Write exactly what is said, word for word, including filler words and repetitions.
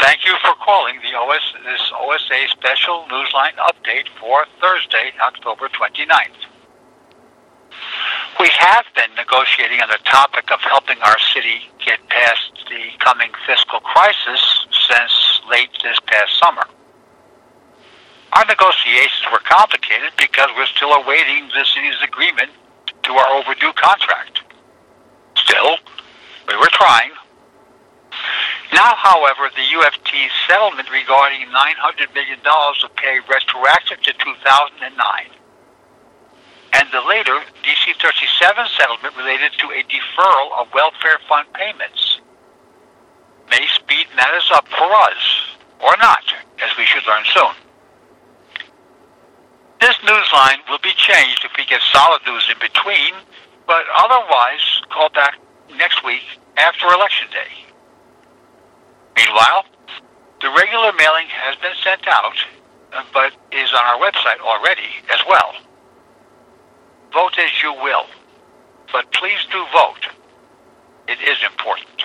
Thank you for calling the O S, this O S A Special Newsline Update for Thursday, October twenty-ninth. We have been negotiating on the topic of helping our city get past the coming fiscal crisis since late this past summer. Our negotiations were complicated because we're still awaiting the city's agreement to our overdue contract. Still, we were trying. Now, however, the U F T settlement regarding nine hundred million dollars of pay retroactive to two thousand nine, and the later D C thirty-seven settlement related to a deferral of welfare fund payments may speed matters up for us, or not, as we should learn soon. This newsline will be changed if we get solid news in between, but otherwise, call back next week after Election Day. Meanwhile, the regular mailing has been sent out, but is on our website already as well. Vote as you will, but please do vote. It is important.